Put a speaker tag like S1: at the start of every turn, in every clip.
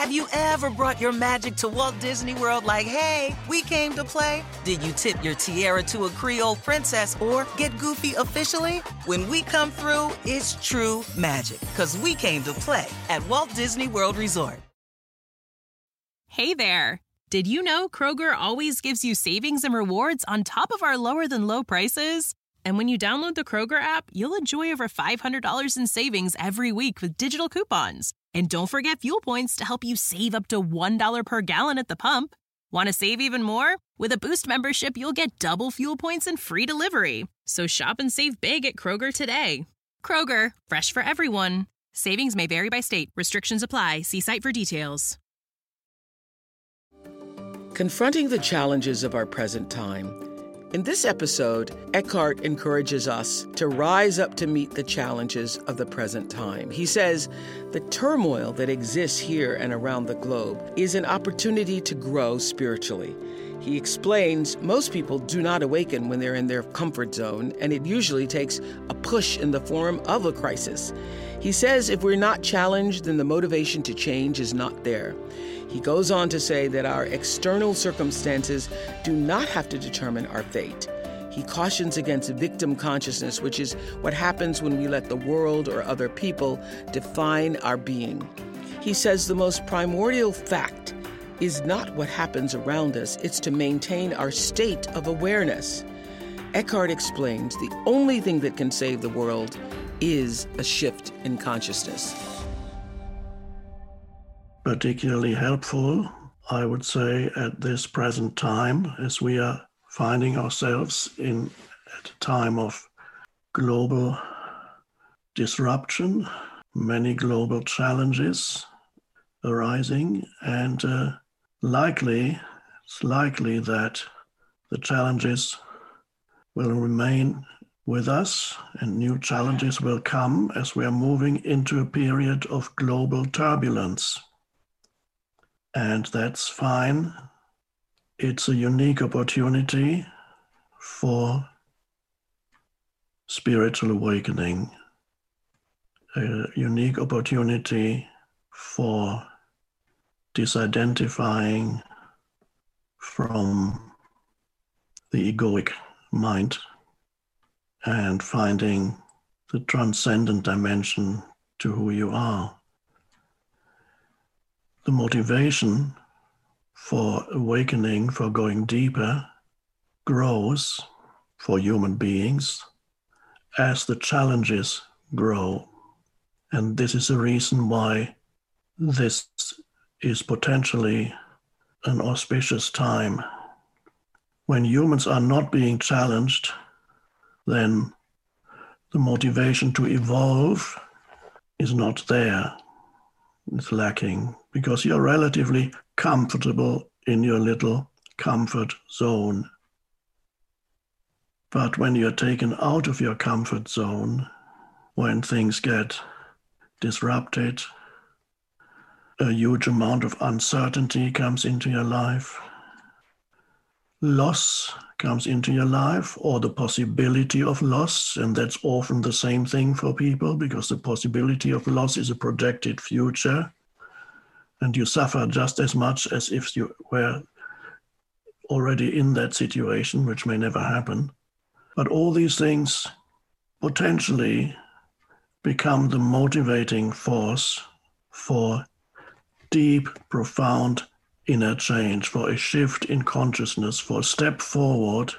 S1: Have you ever brought your magic to Walt Disney World like, hey, we came to play? Did you tip your tiara to a Creole princess or get goofy officially? When we come through, it's true magic, because we came to play at Walt Disney World Resort.
S2: Hey there. Did you know Kroger always gives you savings and rewards on top of our lower-than-low prices? And when you download the Kroger app, you'll enjoy over $500 in savings every week with digital coupons. And don't forget fuel points to help you save up to $1 per gallon at the pump. Want to save even more? With a Boost membership, you'll get double fuel points and free delivery. So shop and save big at Kroger today. Kroger, fresh for everyone. Savings may vary by state. Restrictions apply. See site for details.
S3: Confronting the challenges of our present time. In this episode, Eckhart encourages us to rise up to meet the challenges of the present time. He says the turmoil that exists here and around the globe is an opportunity to grow spiritually. He explains most people do not awaken when they're in their comfort zone, and it usually takes a push in the form of a crisis. He says if we're not challenged, then the motivation to change is not there. He goes on to say that our external circumstances do not have to determine our fate. He cautions against victim consciousness, which is what happens when we let the world or other people define our being. He says the most primordial fact is not what happens around us, it's to maintain our state of awareness. Eckhart explains the only thing that can save the world is a shift in consciousness.
S4: Particularly helpful, I would say, at this present time, as we are finding ourselves at a time of global disruption, many global challenges arising, and it's likely that the challenges will remain with us and new challenges will come as we are moving into a period of global turbulence. And that's fine. It's a unique opportunity for spiritual awakening, a unique opportunity for disidentifying from the egoic mind and finding the transcendent dimension to who you are. The motivation for awakening, for going deeper, grows for human beings as the challenges grow. And this is a reason why this is potentially an auspicious time. When humans are not being challenged, then the motivation to evolve is not there. It's lacking because you're relatively comfortable in your little comfort zone. But when you're taken out of your comfort zone, when things get disrupted, a huge amount of uncertainty comes into your life, loss comes into your life, or the possibility of loss, and that's often the same thing for people because the possibility of loss is a projected future, and you suffer just as much as if you were already in that situation, which may never happen. But all these things potentially become the motivating force for deep, profound inner change, for a shift in consciousness, for a step forward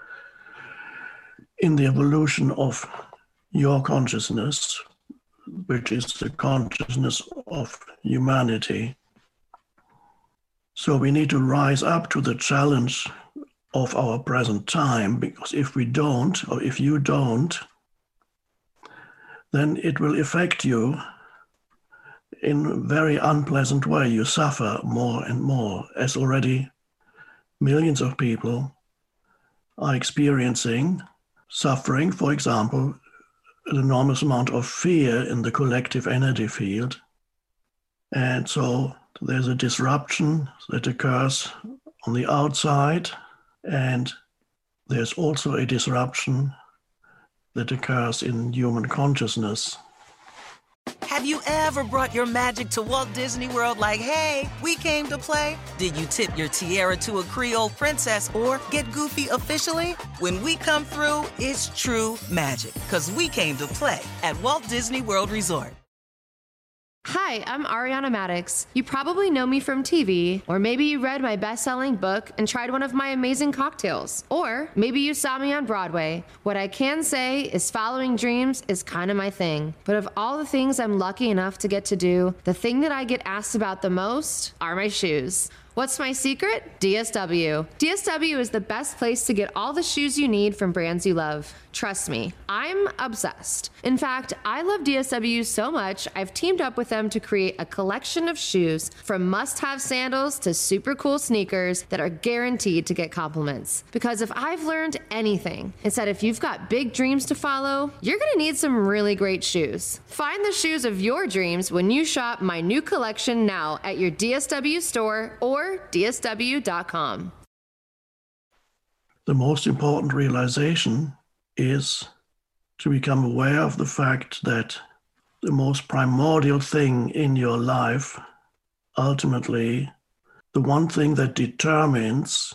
S4: in the evolution of your consciousness, which is the consciousness of humanity. So we need to rise up to the challenge of our present time, because if we don't, or if you don't, then it will affect you in a very unpleasant way. You suffer more and more, as already millions of people are experiencing suffering, for example, an enormous amount of fear in the collective energy field. And so there's a disruption that occurs on the outside, and there's also a disruption that occurs in human consciousness.
S1: Have you ever brought your magic to Walt Disney World like, hey, we came to play? Did you tip your tiara to a Creole princess or get goofy officially? When we come through, it's true magic, because we came to play at Walt Disney World Resort.
S5: Hi, I'm Ariana Maddox. You probably know me from TV, or maybe you read my best-selling book and tried one of my amazing cocktails. Or maybe you saw me on Broadway. What I can say is following dreams is kind of my thing. But of all the things I'm lucky enough to get to do, the thing that I get asked about the most are my shoes. What's my secret? DSW. DSW is the best place to get all the shoes you need from brands you love. Trust me, I'm obsessed. In fact, I love DSW so much, I've teamed up with them to create a collection of shoes from must-have sandals to super cool sneakers that are guaranteed to get compliments. Because if I've learned anything, it's that if you've got big dreams to follow, you're gonna need some really great shoes. Find the shoes of your dreams when you shop my new collection now at your DSW store or DSW.com.
S4: The most important realization is to become aware of the fact that the most primordial thing in your life, ultimately, the one thing that determines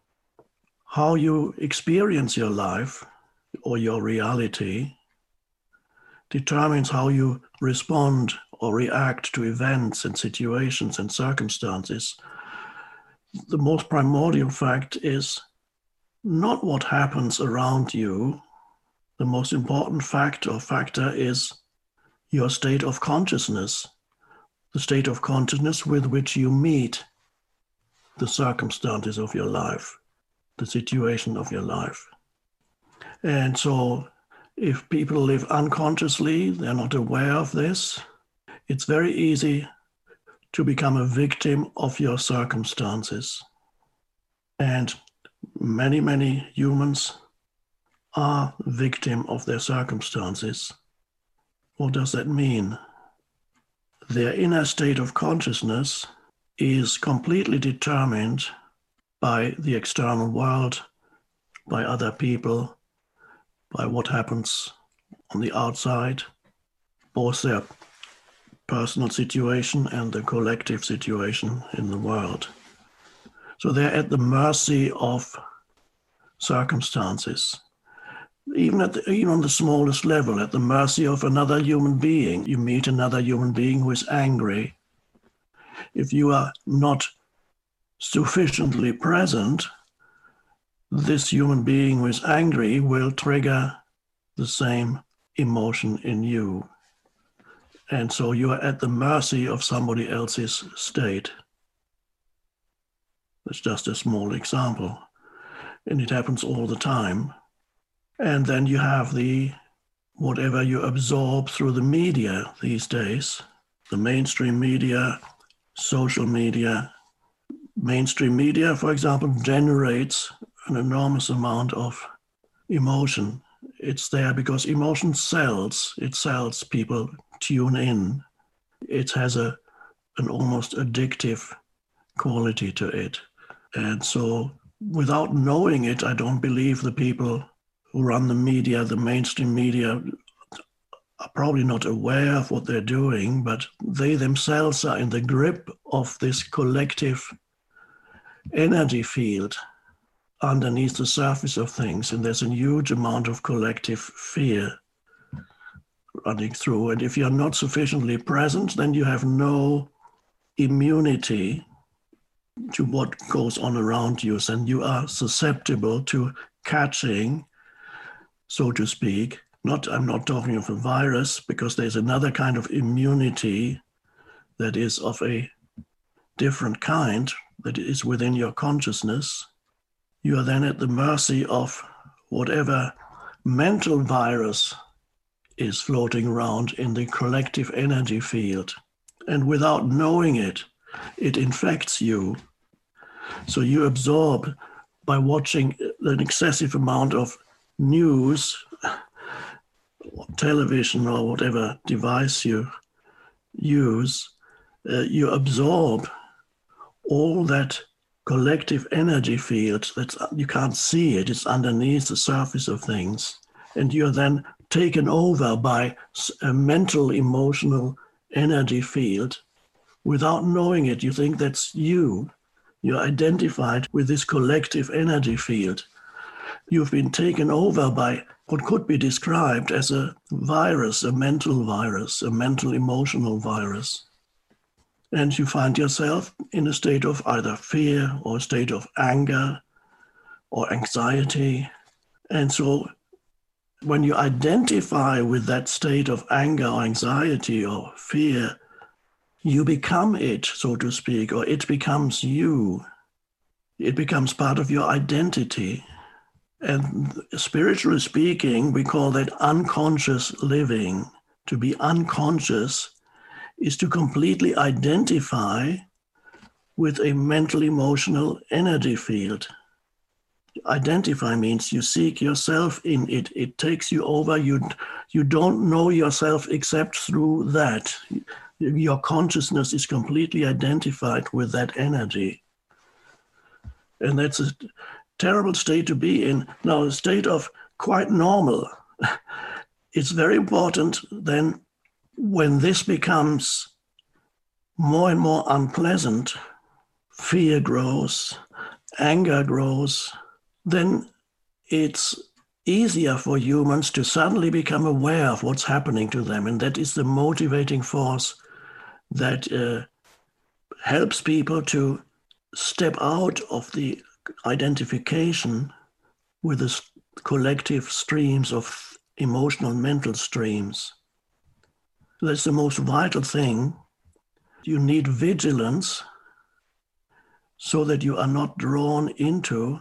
S4: how you experience your life or your reality, determines how you respond or react to events and situations and circumstances. The most primordial fact is not what happens around you. The most important fact or factor is your state of consciousness, the state of consciousness with which you meet the circumstances of your life, the situation of your life. And so if people live unconsciously, they're not aware of this, it's very easy to become a victim of your circumstances. And many, many humans are victim of their circumstances. What does that mean? Their inner state of consciousness is completely determined by the external world, by other people, by what happens on the outside, both their personal situation and the collective situation in the world. So they're at the mercy of circumstances, even on the smallest level, at the mercy of another human being. You meet another human being who is angry. If you are not sufficiently present, this human being who is angry will trigger the same emotion in you. And so you are at the mercy of somebody else's state. That's just a small example. And it happens all the time. And then you have whatever you absorb through the media these days, the mainstream media, social media. Mainstream media, for example, generates an enormous amount of emotion. It's there because emotion sells. It sells. People tune in. It has an almost addictive quality to it. And so without knowing it, I don't believe the people who run the media, the mainstream media, are probably not aware of what they're doing, but they themselves are in the grip of this collective energy field underneath the surface of things. And there's a huge amount of collective fear running through. And if you're not sufficiently present, then you have no immunity to what goes on around you. And you are susceptible to catching, so to speak. I'm not talking of a virus, because there's another kind of immunity that is of a different kind, that is within your consciousness. You are then at the mercy of whatever mental virus is floating around in the collective energy field. And without knowing it, it infects you. So you absorb, by watching an excessive amount of news, television or whatever device you use, you absorb all that collective energy field. You can't see it, it's underneath the surface of things. And you're then taken over by a mental, emotional energy field without knowing it. You think that's you. You're identified with this collective energy field. You've been taken over by what could be described as a virus, a mental emotional virus. And you find yourself in a state of either fear or a state of anger or anxiety. And so when you identify with that state of anger or anxiety or fear, you become it, so to speak, or it becomes you. It becomes part of your identity. And spiritually speaking, we call that unconscious living. To be unconscious is to completely identify with a mental emotional energy field. Identify means you seek yourself in it. It takes you over. You don't know yourself except through that. Your consciousness is completely identified with that energy. And that's a terrible state to be in. Now, a state of quite normal. It's very important then when this becomes more and more unpleasant, fear grows, anger grows, then it's easier for humans to suddenly become aware of what's happening to them. And that is the motivating force that helps people to step out of the identification with the collective streams of emotional mental streams. That's the most vital thing. You need vigilance so that you are not drawn into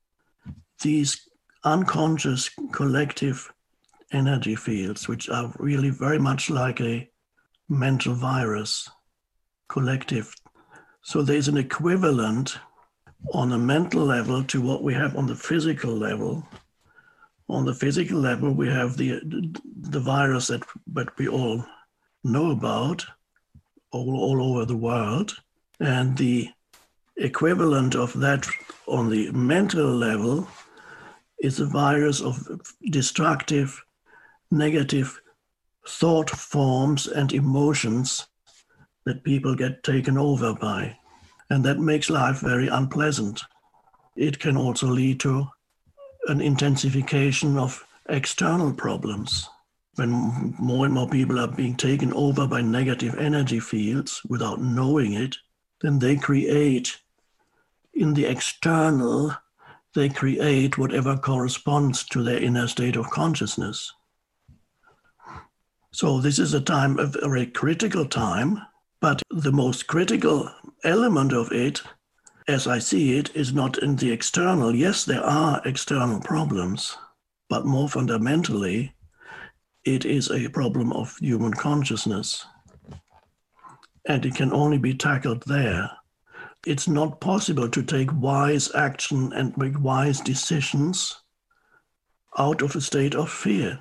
S4: these unconscious collective energy fields, which are really very much like a mental virus, collective. So there's an equivalent on a mental level to what we have on the physical level. On the physical level, we have the virus that we all know about all over the world. And the equivalent of that on the mental level is a virus of destructive, negative thought forms and emotions that people get taken over by. And that makes life very unpleasant. It can also lead to an intensification of external problems. When more and more people are being taken over by negative energy fields without knowing it, then they create in the external, they create whatever corresponds to their inner state of consciousness. So this is a time, a very critical time, but the most critical element of it, as I see it, is not in the external. Yes, there are external problems, but more fundamentally, it is a problem of human consciousness. And it can only be tackled there. It's not possible to take wise action and make wise decisions out of a state of fear.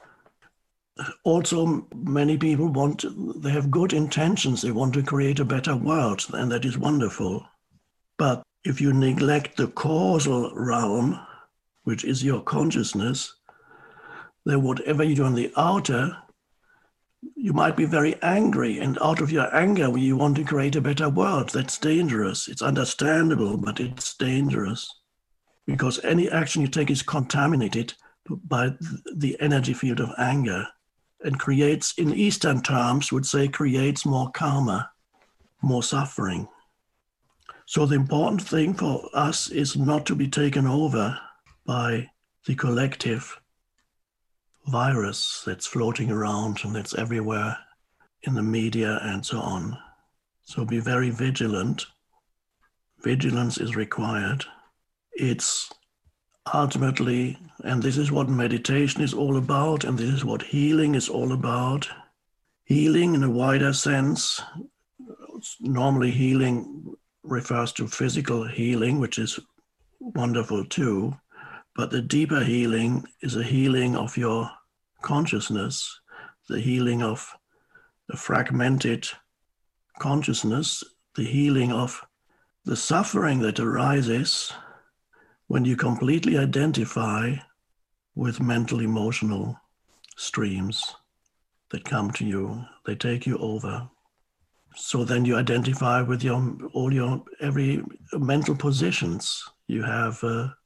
S4: Also, many people they have good intentions. They want to create a better world, and that is wonderful. But if you neglect the causal realm, which is your consciousness, then whatever you do on the outer, you might be very angry, and out of your anger, you want to create a better world. That's dangerous. It's understandable, but it's dangerous because any action you take is contaminated by the energy field of anger and creates, in Eastern terms, would say creates more karma, more suffering. So the important thing for us is not to be taken over by the collective virus that's floating around and that's everywhere in the media and so on. So be very vigilant. Vigilance is required. It's ultimately, and this is what meditation is all about, and this is what healing is all about. Healing in a wider sense, normally healing refers to physical healing, which is wonderful too, but the deeper healing is a healing of your consciousness, the healing of the fragmented consciousness, the healing of the suffering that arises when you completely identify with mental emotional streams that come to you. They take you over. So then you identify with every mental positions. You have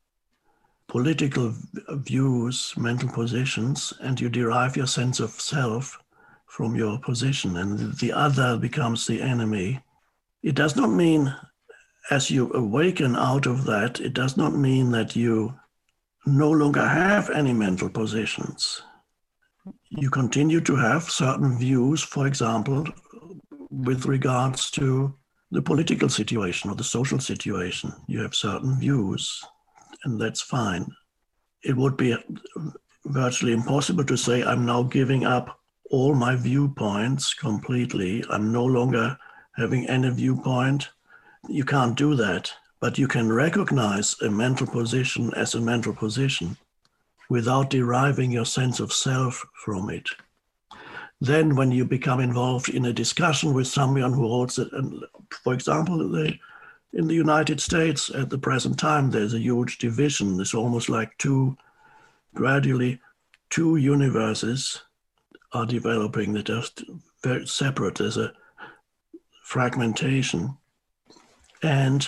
S4: political views, mental positions, and you derive your sense of self from your position, and the other becomes the enemy. It does not mean, as you awaken out of that, it does not mean that you no longer have any mental positions. You continue to have certain views, for example, with regards to the political situation or the social situation. You have certain views, and that's fine. It would be virtually impossible to say, I'm now giving up all my viewpoints completely. I'm no longer having any viewpoint. You can't do that, but you can recognize a mental position as a mental position without deriving your sense of self from it. Then when you become involved in a discussion with someone who holds it, and for example, in the United States at the present time, there's a huge division. It's almost like gradually two universes are developing that are very separate. There's a fragmentation. And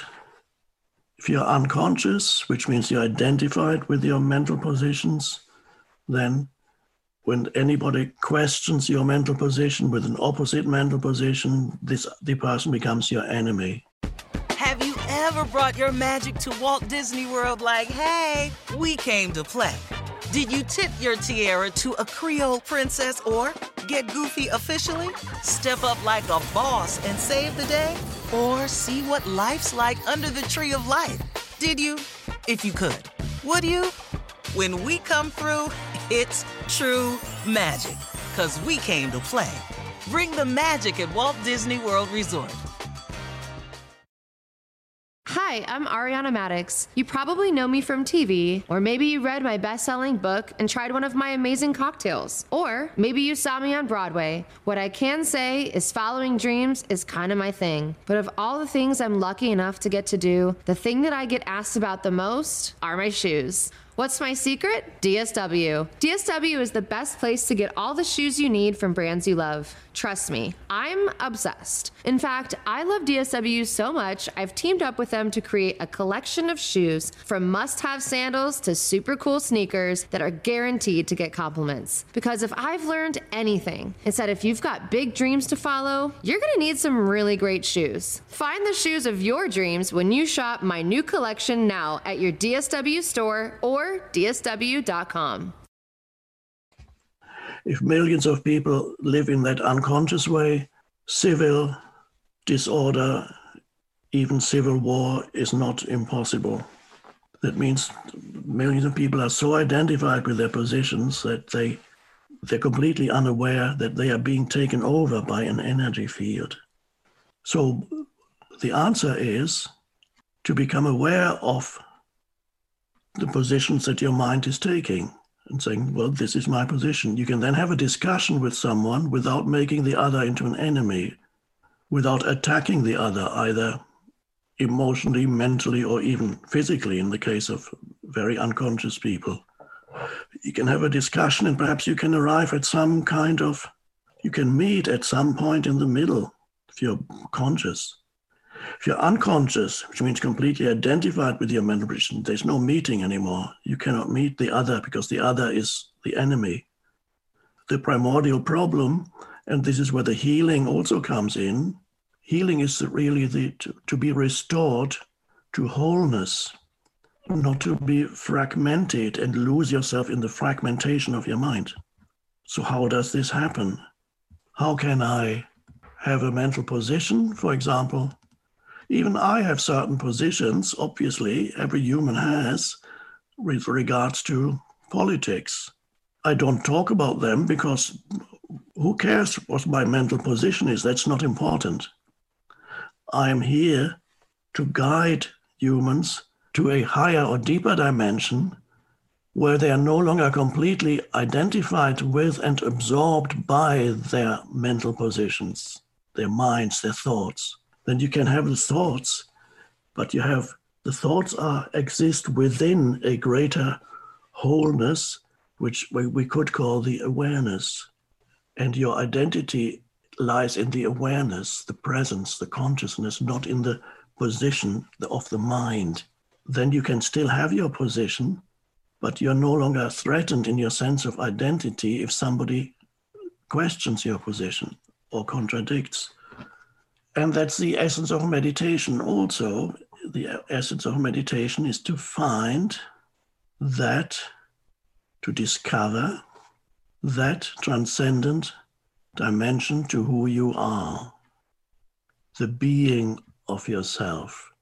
S4: if you're unconscious, which means you're identified with your mental positions, then when anybody questions your mental position with an opposite mental position, the person becomes your enemy.
S1: Have you ever brought your magic to Walt Disney World like, hey, we came to play? Did you tip your tiara to a Creole princess or get goofy officially? Step up like a boss and save the day? Or see what life's like under the tree of life? Did you? If you could. Would you? When we come through, it's true magic. 'Cause we came to play. Bring the magic at Walt Disney World Resort.
S5: Hi, I'm Ariana Maddox. You probably know me from TV, or maybe you read my best-selling book and tried one of my amazing cocktails. Or maybe you saw me on Broadway. What I can say is following dreams is kind of my thing. But of all the things I'm lucky enough to get to do, the thing that I get asked about the most are my shoes. What's my secret? DSW. DSW is the best place to get all the shoes you need from brands you love. Trust me, I'm obsessed. In fact, I love DSW so much, I've teamed up with them to create a collection of shoes from must-have sandals to super cool sneakers that are guaranteed to get compliments. Because if I've learned anything, it's that if you've got big dreams to follow, you're gonna need some really great shoes. Find the shoes of your dreams when you shop my new collection now at your DSW store or DSW.com.
S4: If millions of people live in that unconscious way, civil disorder, even civil war, is not impossible. That means millions of people are so identified with their positions that they're completely unaware that they are being taken over by an energy field. So the answer is to become aware of the positions that your mind is taking and saying, well, this is my position. You can then have a discussion with someone without making the other into an enemy, without attacking the other, either emotionally, mentally, or even physically in the case of very unconscious people. You can have a discussion and perhaps you can arrive at some kind of, you can meet at some point in the middle if you're conscious. If you're unconscious, which means completely identified with your mental position, there's no meeting anymore. You cannot meet the other because the other is the enemy. The primordial problem, and this is where the healing also comes in, healing is really to be restored to wholeness, not to be fragmented and lose yourself in the fragmentation of your mind. So how does this happen? How can I have a mental position, for example? Even I have certain positions, obviously, every human has, with regards to politics. I don't talk about them because who cares what my mental position is? That's not important. I am here to guide humans to a higher or deeper dimension where they are no longer completely identified with and absorbed by their mental positions, their minds, their thoughts. Then you can have the thoughts, but the thoughts exist within a greater wholeness which we could call the awareness. And your identity lies in the awareness, the presence, the consciousness, not in the position of the mind. Then you can still have your position, but you're no longer threatened in your sense of identity if somebody questions your position or contradicts. And that's the essence of meditation also. The essence of meditation is to find that, to discover that transcendent dimension to who you are, the being of yourself.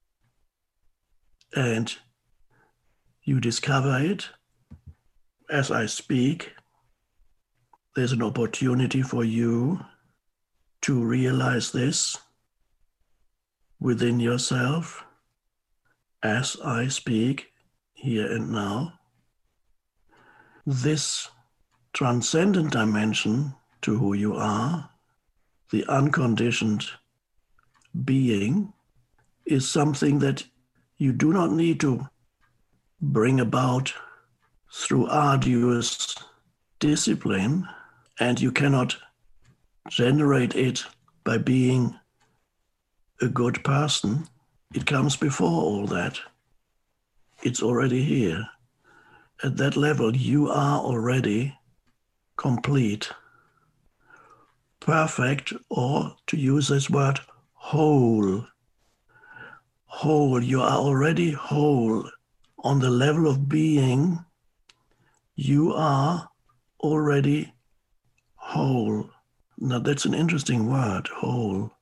S4: And you discover it as I speak. There's an opportunity for you to realize this within yourself as I speak here and now. This transcendent dimension to who you are, the unconditioned being, is something that you do not need to bring about through arduous discipline, and you cannot generate it by being a good person. It comes before all that. It's already here. At that level, you are already complete, perfect, or to use this word, whole. Whole, you are already whole. On the level of being, you are already whole. Now that's an interesting word, whole.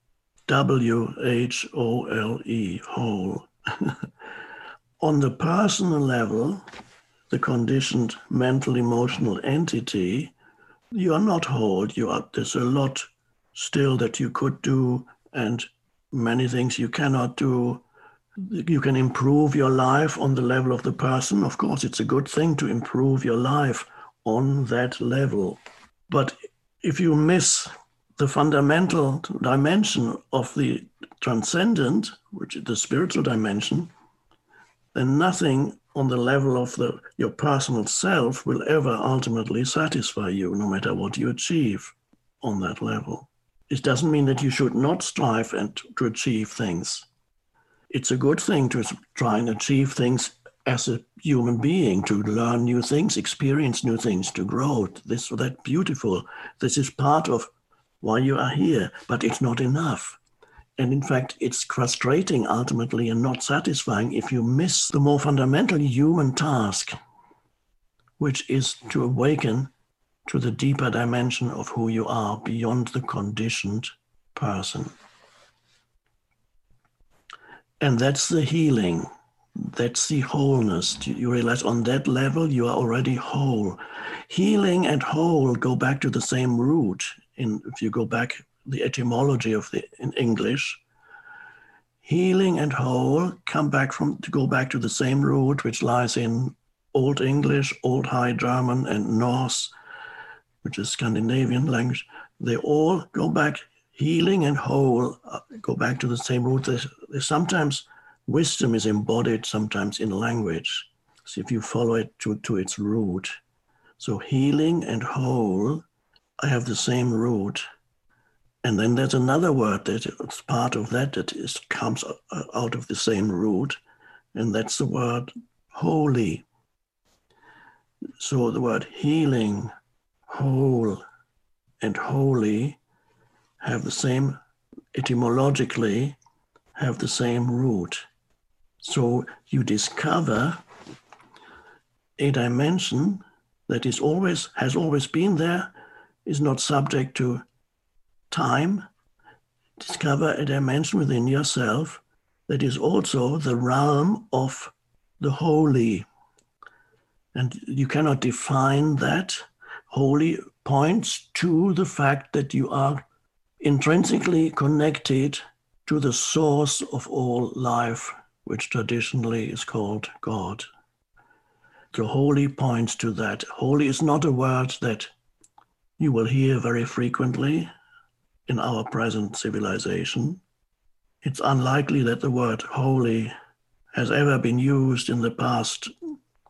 S4: W-H-O-L-E, whole. On the personal level, the conditioned mental emotional entity, you are not whole. There's a lot still that you could do and many things you cannot do. You can improve your life on the level of the person. Of course, it's a good thing to improve your life on that level. But if you miss the fundamental dimension of the transcendent, which is the spiritual dimension, then nothing on the level of your personal self will ever ultimately satisfy you, no matter what you achieve on that level. It doesn't mean that you should not strive to achieve things. It's a good thing to try and achieve things as a human being, to learn new things, experience new things, to grow. This or that, beautiful. This is part of why you are here, but it's not enough. And in fact, it's frustrating ultimately and not satisfying if you miss the more fundamental human task, which is to awaken to the deeper dimension of who you are beyond the conditioned person. And that's the healing. That's the wholeness. You realize on that level, you are already whole. Healing and whole go back to the same root. If you go back, the etymology in English, healing and whole go back to the same root, which lies in Old English, Old High German, and Norse, which is Scandinavian language. They all go back. Healing and whole go back to the same root. There's sometimes wisdom is embodied sometimes in language. So if you follow it to its root. So healing and whole, I have the same root. And then there's another word that is part of that comes out of the same root. And that's the word holy. So the word healing, whole, and holy have the same, etymologically, have the same root. So you discover a dimension that has always been there, is not subject to time. Discover a dimension within yourself that is also the realm of the holy. And you cannot define that. Holy points to the fact that you are intrinsically connected to the source of all life, which traditionally is called God. So holy points to that. Holy is not a word that you will hear very frequently in our present civilization. It's unlikely that the word holy has ever been used in the past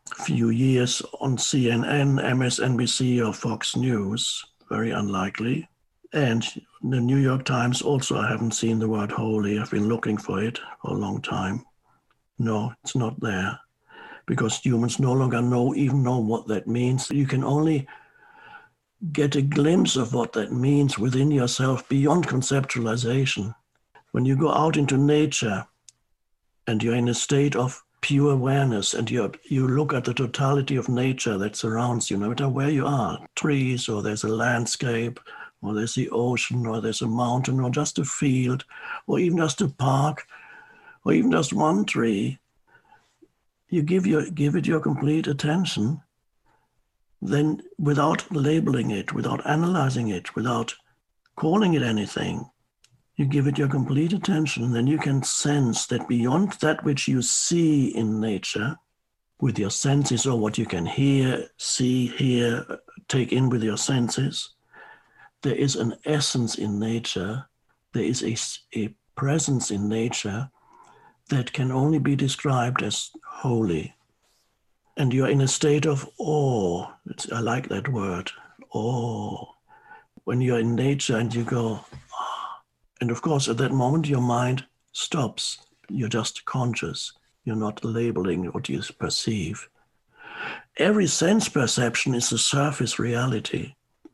S4: few years on CNN, MSNBC, or Fox News. Very unlikely. And the New York Times also, I haven't seen the word holy. I've been looking for it for a long time. No, it's not there, because humans no longer even know what that means. You can only get a glimpse of what that means within yourself beyond conceptualization. When you go out into nature and you're in a state of pure awareness and you look at the totality of nature that surrounds you, no matter where you are, trees, or there's a landscape, or there's the ocean, or there's a mountain, or just a field, or even just a park, or even just one tree, you give it your complete attention, then without labeling it, without analyzing it, without calling it anything, you give it your complete attention, and then you can sense that beyond that which you see in nature with your senses, or what you can hear, see, hear, take in with your senses, there is an essence in nature, there is a presence in nature that can only be described as holy. And you're in a state of awe. I like that word, awe. When you're in nature and you go, ah. And of course, at that moment, your mind stops. You're just conscious. You're not labeling what you perceive. Every sense perception is a surface reality.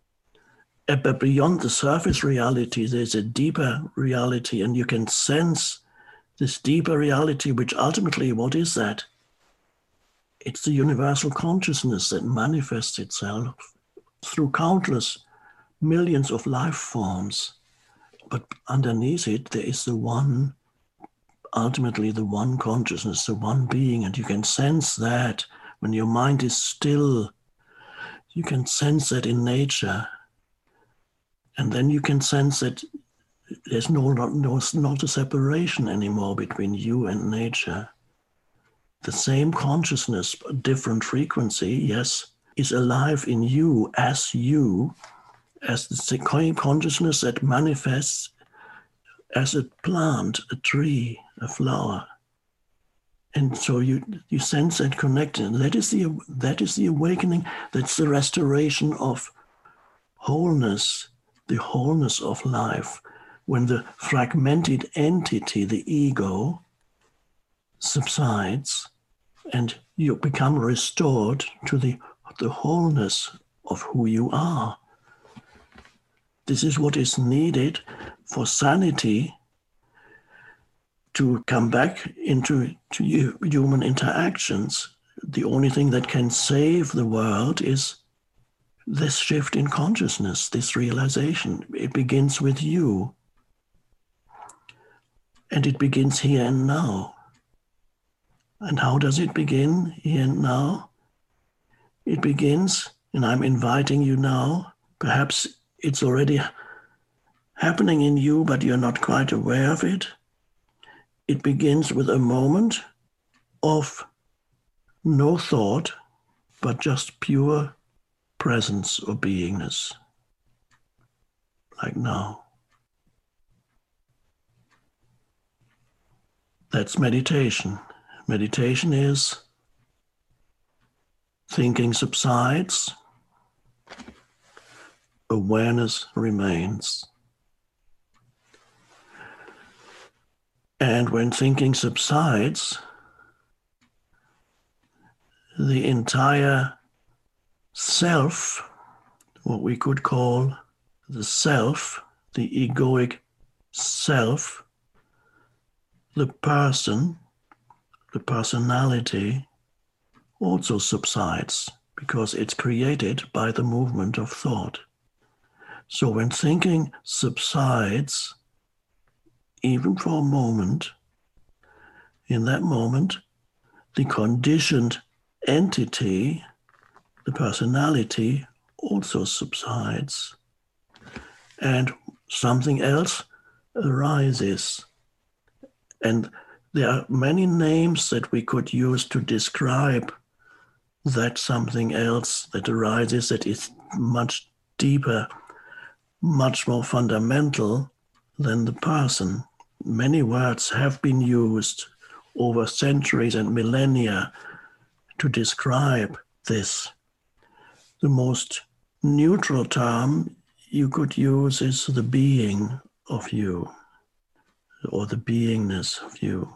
S4: But beyond the surface reality, there's a deeper reality, and you can sense this deeper reality, which ultimately, what is that? It's the universal consciousness that manifests itself through countless millions of life forms. But underneath it, there is ultimately the one consciousness, the one being, and you can sense that when your mind is still. You can sense that in nature. And then you can sense that there's not a separation anymore between you and nature. The same consciousness, a different frequency, yes, is alive in you as the same consciousness that manifests as a plant, a tree, a flower. And so you sense that connection. That is the awakening. That's the restoration of wholeness, the wholeness of life. When the fragmented entity, the ego, subsides, and you become restored to the wholeness of who you are. This is what is needed for sanity to come back into human interactions. The only thing that can save the world is this shift in consciousness, this realization. It begins with you. And it begins here and now. And how does it begin here and now? It begins, and I'm inviting you now, perhaps it's already happening in you, but you're not quite aware of it. It begins with a moment of no thought, but just pure presence or beingness, like now. That's meditation. Meditation is thinking subsides, awareness remains. And when thinking subsides, the entire self, what we could call the self, the egoic self, the person, the personality, also subsides because it's created by the movement of thought. So when thinking subsides, even for a moment, in that moment, the conditioned entity, the personality, also subsides. And something else arises. And there are many names that we could use to describe that something else that arises that is much deeper, much more fundamental than the person. Many words have been used over centuries and millennia to describe this. The most neutral term you could use is the being of you, or the beingness of you.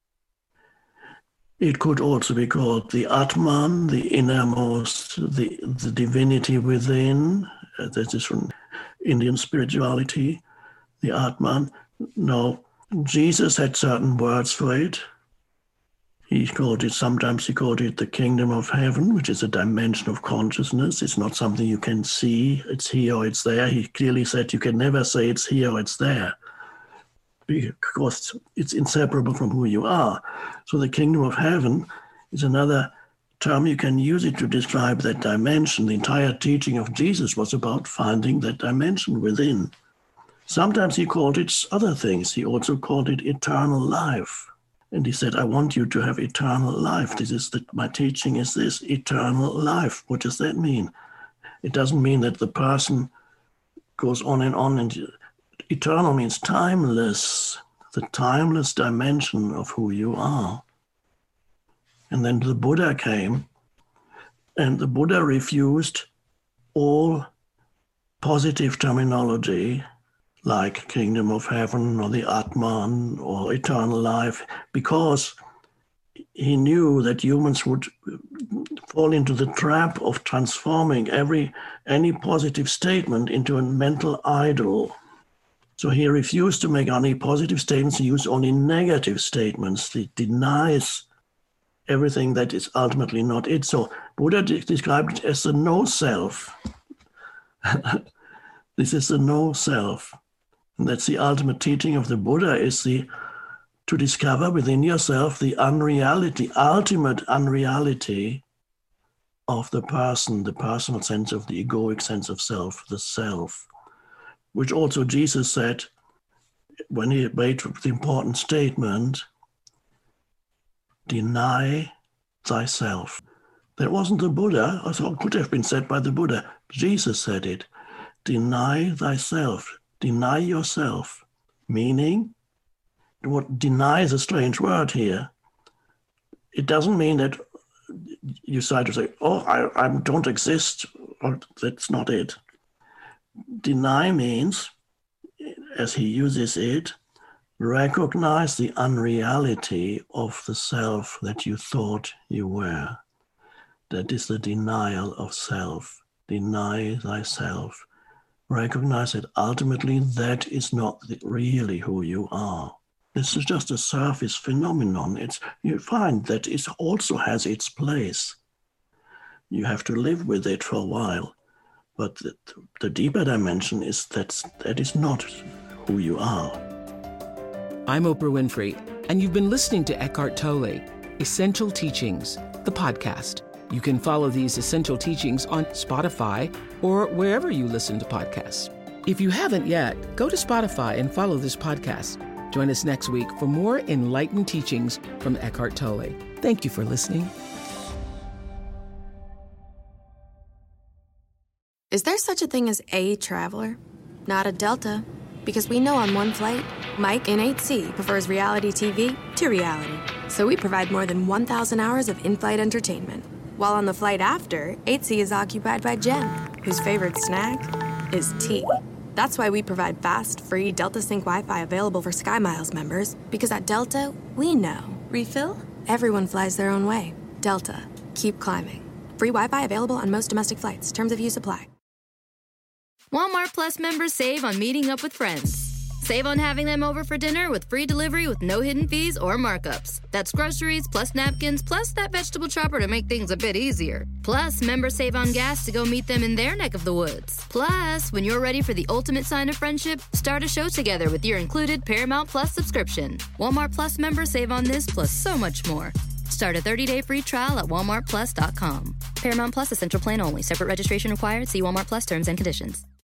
S4: It could also be called the Atman, the innermost, the divinity within. That is from Indian spirituality, the Atman. Now, Jesus had certain words for it. Sometimes he called it the kingdom of heaven, which is a dimension of consciousness. It's not something you can see. It's here or it's there. He clearly said you can never say it's here or it's there, because it's inseparable from who you are. So the kingdom of heaven is another term. You can use it to describe that dimension. The entire teaching of Jesus was about finding that dimension within. Sometimes he called it other things. He also called it eternal life. And he said, I want you to have eternal life. My teaching is this, eternal life. What does that mean? It doesn't mean that the person goes on. And eternal means timeless, the timeless dimension of who you are. And then the Buddha came, and the Buddha refused all positive terminology like kingdom of heaven or the Atman or eternal life, because he knew that humans would fall into the trap of transforming any positive statement into a mental idol. So he refused to make any positive statements. He used only negative statements. He denies everything that is ultimately not it. So Buddha described it as the no self. This is the no self. And that's the ultimate teaching of the Buddha, is to discover within yourself the ultimate unreality of the person, the personal sense of the egoic sense of self, the self, which also Jesus said when he made the important statement, deny thyself. That wasn't the Buddha. I thought it could have been said by the Buddha. Jesus said it. Deny thyself. Deny yourself, meaning, what deny is a strange word here. It doesn't mean that you decide to say, I don't exist, or that's not it. Deny means, as he uses it, recognize the unreality of the self that you thought you were. That is the denial of self. Deny thyself. Recognize that ultimately that is not really who you are. This is just a surface phenomenon. You find that it also has its place. You have to live with it for a while. But the deeper dimension is that is not who you are.
S3: I'm Oprah Winfrey, and you've been listening to Eckhart Tolle, Essential Teachings, the podcast. You can follow these essential teachings on Spotify or wherever you listen to podcasts. If you haven't yet, go to Spotify and follow this podcast. Join us next week for more enlightened teachings from Eckhart Tolle. Thank you for listening.
S6: Is there such a thing as a traveler? Not a Delta. Because we know on one flight, Mike in 8C prefers reality TV to reality. So we provide more than 1,000 hours of in-flight entertainment. While on the flight after, 8C is occupied by Jen, whose favorite snack is tea. That's why we provide fast, free Delta Sync Wi-Fi available for SkyMiles members, because at Delta, we know. Refill? Everyone flies their own way. Delta. Keep climbing. Free Wi-Fi available on most domestic flights. Terms of use apply.
S7: Walmart Plus members save on meeting up with friends. Save on having them over for dinner with free delivery with no hidden fees or markups. That's groceries, plus napkins, plus that vegetable chopper to make things a bit easier. Plus, members save on gas to go meet them in their neck of the woods. Plus, when you're ready for the ultimate sign of friendship, start a show together with your included Paramount Plus subscription. Walmart Plus members save on this plus so much more. Start a 30-day free trial at walmartplus.com. Paramount Plus Essential Plan only. Separate registration required. See Walmart Plus terms and conditions.